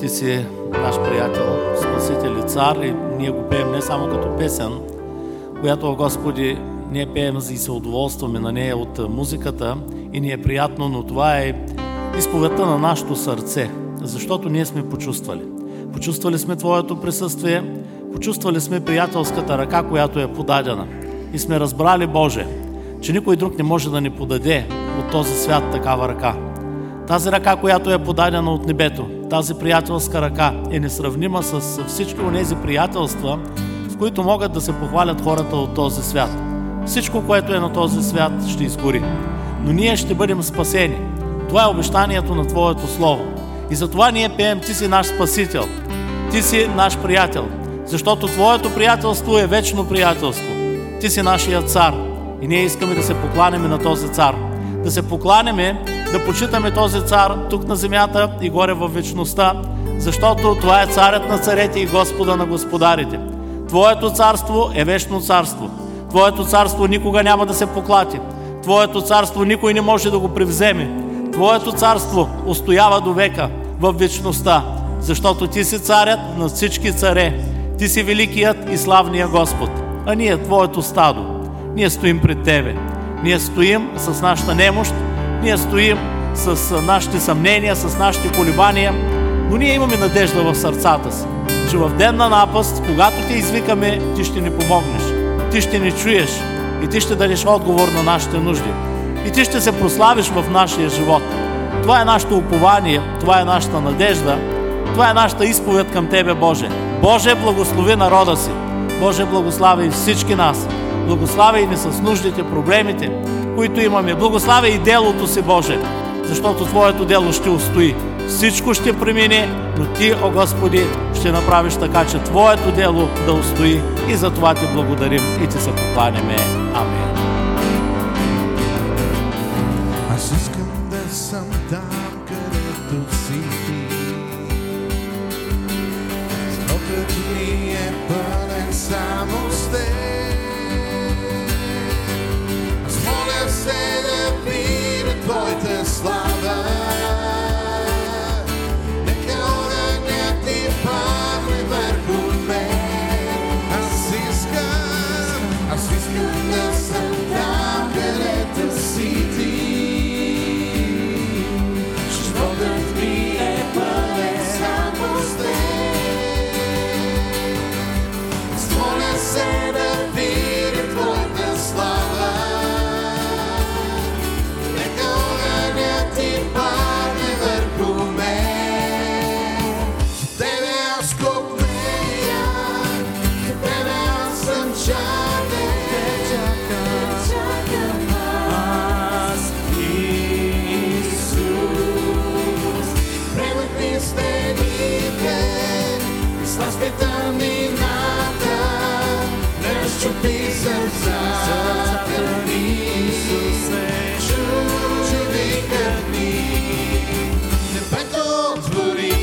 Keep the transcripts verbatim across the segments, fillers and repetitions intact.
Ти си наш приятел, Спасител и Цар, и ние го пеем не само като песен, която, Господи, ние пеем и се удоволстваме на нея от музиката и ни е приятно, но това е изповедта на нашето сърце, защото ние сме почувствали. Почувствали сме Твоето присъствие, почувствали сме приятелската ръка, която е подадена. И сме разбрали, Боже, че никой друг не може да ни подаде от този свят такава ръка. Тази ръка, която е подадена от небето, тази приятелска ръка е несравнима с всички онези приятелства, с които могат да се похвалят хората от този свят. Всичко, което е на този свят, ще изгори. Но ние ще бъдем спасени. Това е обещанието на Твоето Слово. И затова ние пеем: Ти си наш Спасител, Ти си наш приятел, защото Твоето приятелство е вечно приятелство. Ти си нашия Цар и ние искаме да се покланяме на този Цар. Да се покланяме, да почитаме този Цар тук на земята и горе във вечността, защото това е Царят на царете и Господа на господарите. Твоето царство е вечно царство. Твоето царство никога няма да се поклати. Твоето царство никой не може да го превземе. Твоето царство устоява до века във вечността, защото Ти си царят на всички царе. Ти си великият и славният Господ. А ние, Твоето стадо, ние стоим пред Тебе. Ние стоим с нашата немощ, ние стоим с нашите съмнения, с нашите колебания, но ние имаме надежда в сърцата си, че в ден на напаст, когато Те извикаме, Ти ще ни помогнеш, Ти ще ни чуеш и Ти ще дадеш отговор на нашите нужди. И Ти ще се прославиш в нашия живот. Това е нашето упование, това е нашата надежда, това е нашата изповед към Тебе, Боже. Боже, благослови народа си. Боже, благослави всички нас. Благослави ни с нуждите, проблемите, които имаме. Благослави и делото си, Боже, защото Твоето дело ще устои. Всичко ще премине, но Ти, о Господи, ще направиш така, че Твоето дело да устои. И за това Ти благодарим и Ти се покланяме. Амин. Аз искам да съм там, където си Ти. Животът ми е пълен само с Теб. Аз моля се да видя Твоята слава. Нека огънят Ти падне върху мен. Аз искам, аз искам да съм там, където си Ти. Животът ми е пълен само с Теб. Аз моля се да видя Твоята слава. Нека огънят Ти падне върху мен. За Тебе аз копнея, за Тебе аз съм чакан. Аз, Исус, премахни стените и слаз петъмнината, разчупи сърцата ми. Исусе, чуй викът ми, небето отвори.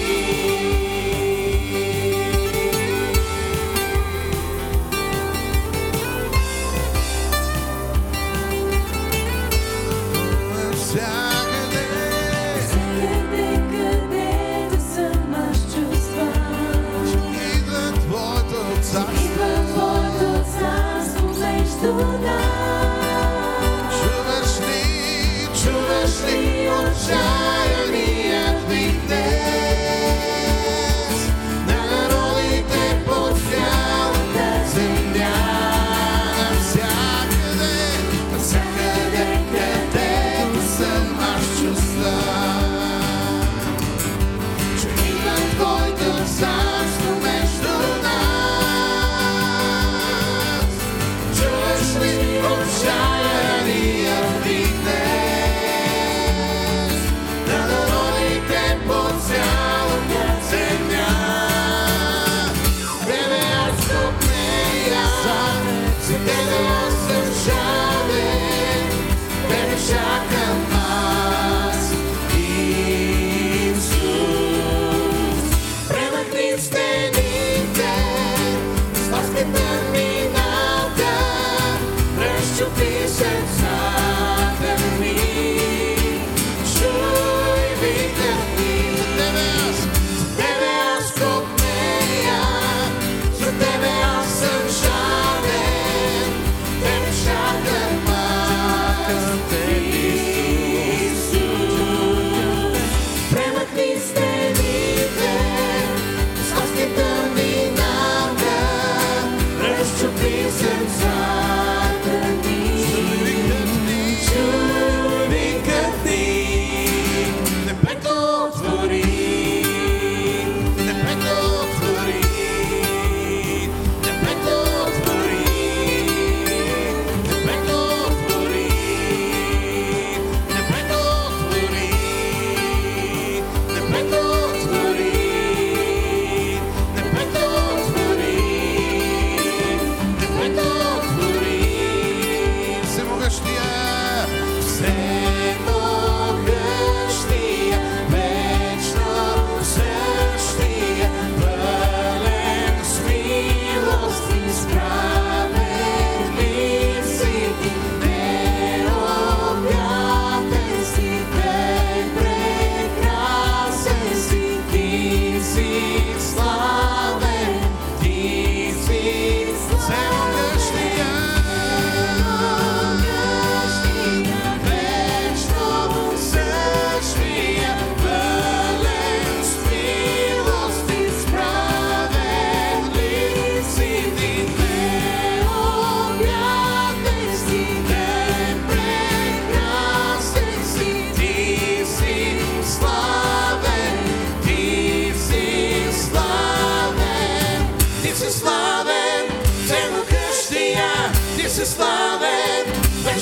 Всякъде, Всякъде, където съм, аз чувствам, идва Твоето царство. идва Твоето царство между нас.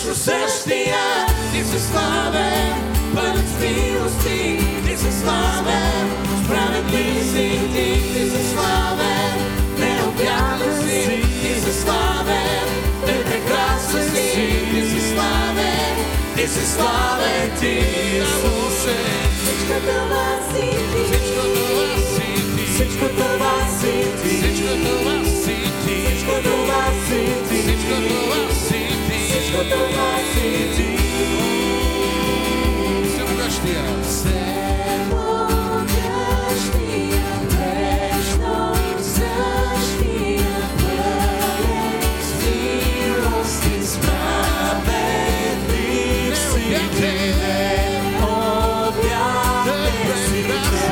вечно същия, ти си славен, пълен с милости, ти си славен, справедлив си ти, ти си славен, необятен си, ти си славен, прекрасен си, ти си славен, ти си славен, ти Исусе. Всичко това си ти, Всичко това си ти, всичко това си ти, всичко това си ти, всичко това си ти, всичко това си ти, всичко това си ти. Всемогъщия. Всемогъщия, вечно същия, пълен с милост и справедлив си ти, необятен си,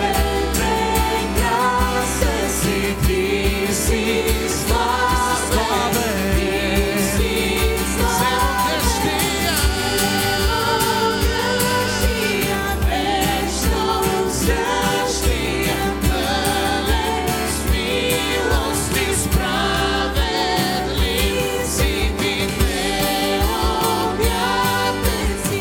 прекрасен си, ти си славен, ти си славен. Всемогъщия, вечно същия, пълен с милост и справедлив си ти, необятен си,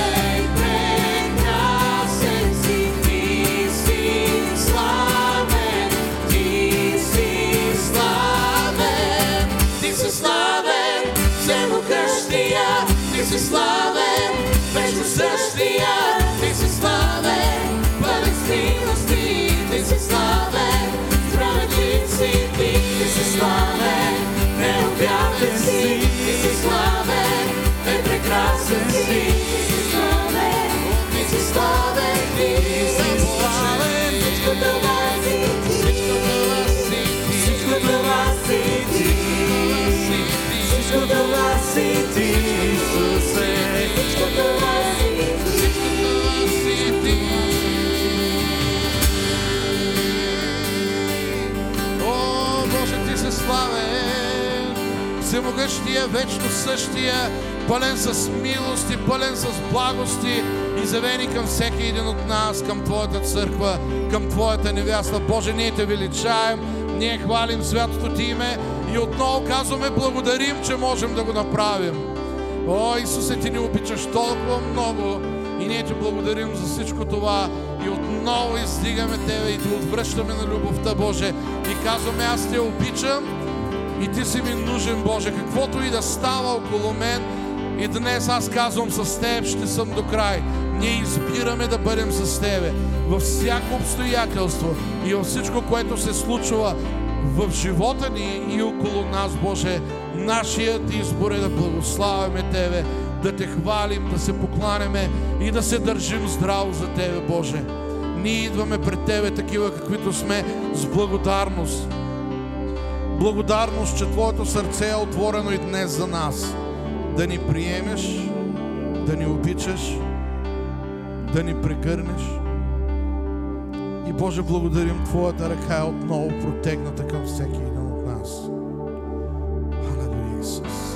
прекрасен си, ти си славен, ти си славен, ти си славен, всемогъщия, ти си славен, вечно същия, ти си славен, пълен с милости, ти си славен, справедлив си ти, ти си славен, необятен си, ти си славен, прекрасен си, ти си славен, ти си славен, ти си славен, всичко това си ти, всичко това си ти, всичко това си ти, всичко това си ти, Исусе, всичко това си ти, всичко това си ти. О, Боже, ти си славен, всемогъщия, вечно същия, пълен с милости, пълен с благости, изявени към всеки един от нас, към Твоята църква, към Твоята невяста. Боже, ние Те величаем, ние хвалим святото Ти име и отново казваме благодарим, че можем да го направим. О, Исусе, Ти ни обичаш толкова много и ние Ти благодарим за всичко това и отново издигаме Тебе и Те отвръщаме на любовта, Боже, и казваме: аз Те обичам и Ти си ми нужен, Боже, каквото и да става около мен. И днес аз казвам: с Теб ще съм до край. Ние избираме да бъдем с Тебе във всяко обстоятелство и във всичко, което се случва в живота ни и около нас, Боже. Нашият избор е да благославяме Тебе, да Те хвалим, да се покланяме и да се държим здраво за Тебе, Боже. Ние идваме пред Тебе такива, каквито сме, с благодарност. Благодарност, че Твоето сърце е отворено и днес за нас. Да ни приемеш, да ни обичаш, да ни прегърнеш. И Боже, благодарим, Твоята ръка е отново протегната към всеки един от нас. Халелуя, Исус.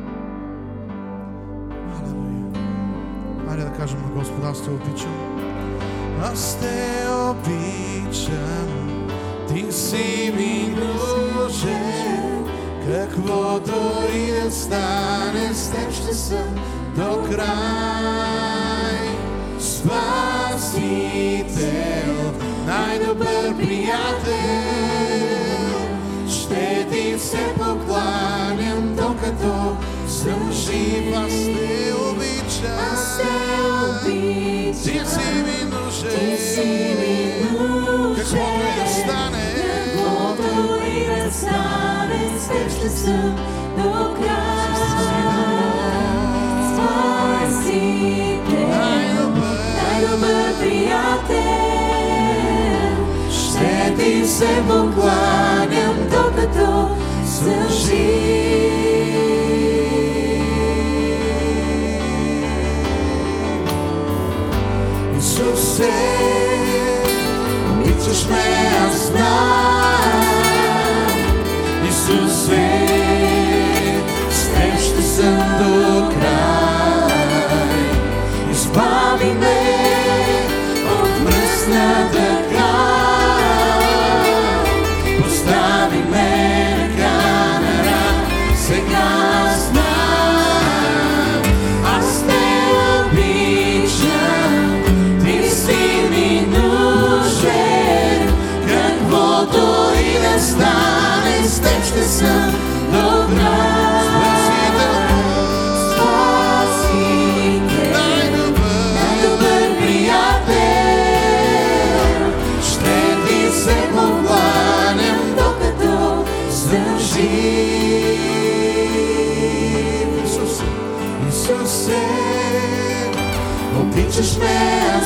Халелуя. Хайде да кажем на Господа: аз Те обичам. Аз Те обичам, Ти си ми нужен, каквото и да стане, с Теб ще съм до край. Спасител, най-добър приятел, ще Ти се покланям, докато съм жив. Аз Те обичам, Аз Те обичам, Ти си ми нужен, Ти си ми нужен, каквото и да стане, каквото и да стане, с Теб ще съм до край. Спасител, най-добър приятел, ще Ти се покланям, докато съм жив. Исусе, обичаш ме, аз знам. Исусе, с Теб ще съм до край. Избави ме от мръсната край. Постави ме ръка на ръка. Сега знам, остане, с теб ще съм до край. Спасител, най-добър приятел, ще ти се покланям, докато съм жив. Исусе, Исусе, обичаш ме, аз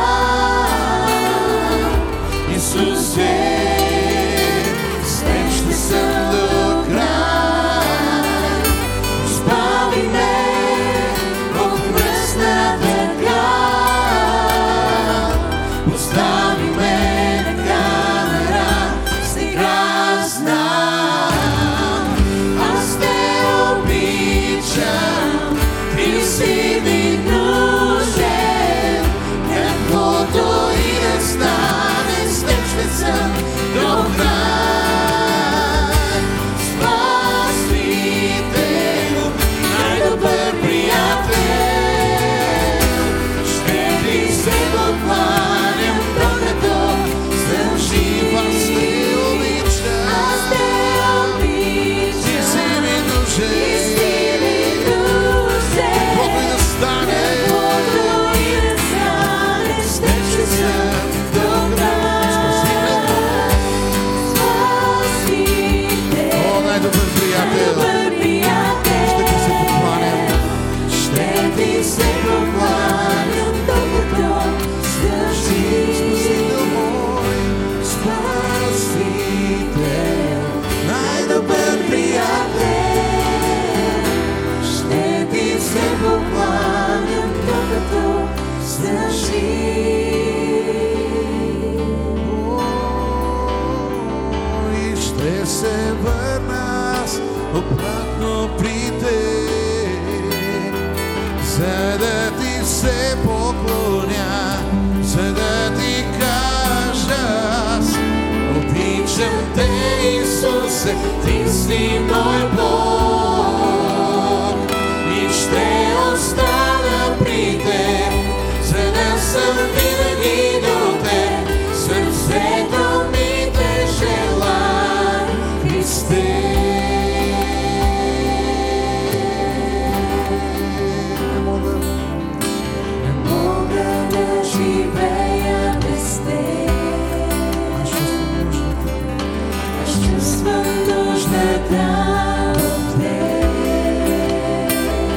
знам. Исусе, с теб ще съм до край. Избави ме от мръсната град, постави ме на камера с игра. Знам, аз те обичам, ти си ми нужен, каквото и да стане, с теб ще съм до край. Спасител, най-добър приятел, ще ти се покланям, докато съм жив. Аз те обичам, аз те обичам, ти си ми нужен, ти си ми нужен, каквото и да стане, каквото и да стане, с теб ще съм до край. Спасител, о, най-добър приятел, най-добър приятел, ще ти се покланям. ще ти се покланям, докато съм жив. Спасител мой, Спасител, най-добър приятел, ще ти се покланям, докато съм жив. и ще се върна аз обратно при теб, за да ти се поклоня, за да ти кажа аз обичам те, Исусе, ти си мой Бог, и ще остана при теб, за да съм винаги до теб. Сърцето ми те желае, Христе. Не мога, Не мога да живея без теб, аз чувствам нуждата. аз чувствам нуждата от теб.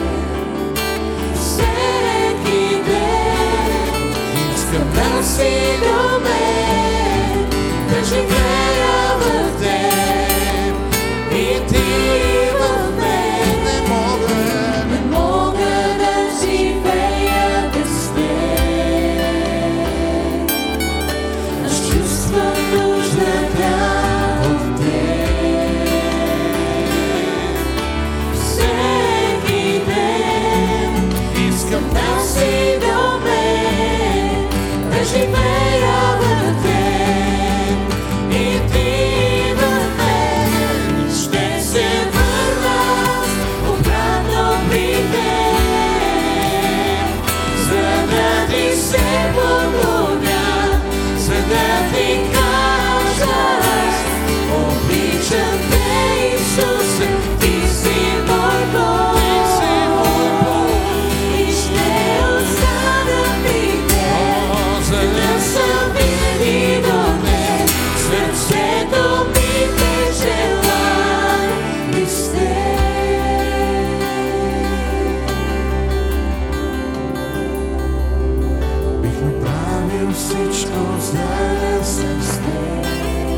Всеки ден искам да си до мен, да живея в теб и ти в мен. Не мога, Не мога да живея без теб, аз чувствам нуждата от теб. Всеки ден искам да си до мен, да живея в теб и ти в мен. Ще се върна обратно при теб, за да ти се поклоня, за да ти кажа аз обичам те, Исусе, ти си мой Бог, и ще остана при теб, за да съм винаги до теб. Сърцето ми те желае, Христе. бих направил всичко, за да съм с теб.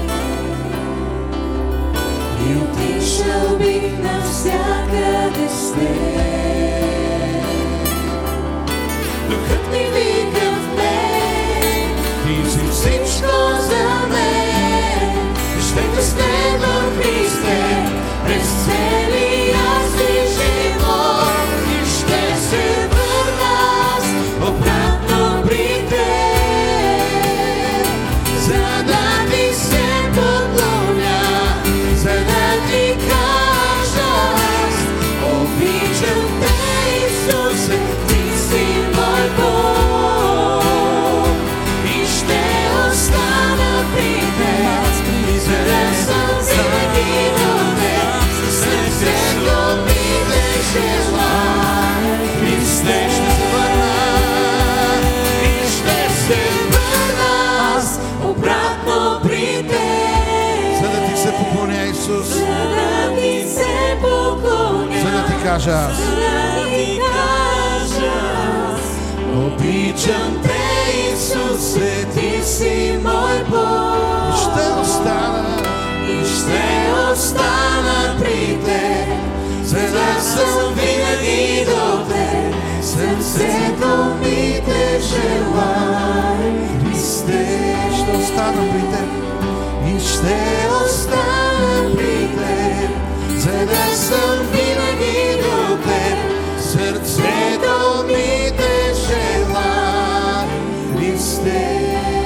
И отишъл бих навсякъде с теб. Духът ми вика в мен, Ти си всичко за мен. Ще те следвам, Христе, през целия си живот. И ще се върна аз обратно при теб, за да ти се поклоня, за да ти кажа аз обичам Исус, за да ти се поклоня, за да ти кажа аз. за да ти кажа аз. Обичам те, Исусе, ти си мой Бог. И ще остана, И ще остана при те, за да съм винаги до те. Сърцето ми те желае, Христе. ще остана при теб. И ще остана при те, за да съм винаги до те. Сърцето ми те желае, Христе.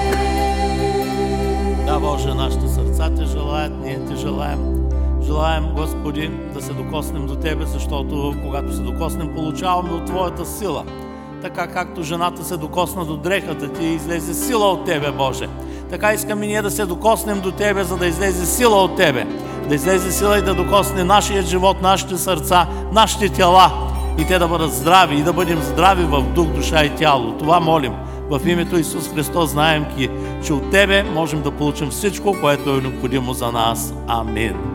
Да, Боже, нашите сърца те желаят, ние те желаем. Желаем, Господи, да се докоснем до Тебе, защото когато се докоснем, получаваме от Твоята сила. Така както жената се докосна до дрехата ти и излезе сила от Тебе, Боже. Така искаме ние да се докоснем до Тебе, за да излезе сила от Тебе. Да излезе сила и да докосне нашия живот, нашите сърца, нашите тела. И те да бъдат здрави, и да бъдем здрави в дух, душа и тяло. Това молим. В името Исус Христос знаем, че от Тебе можем да получим всичко, което е необходимо за нас. Амин.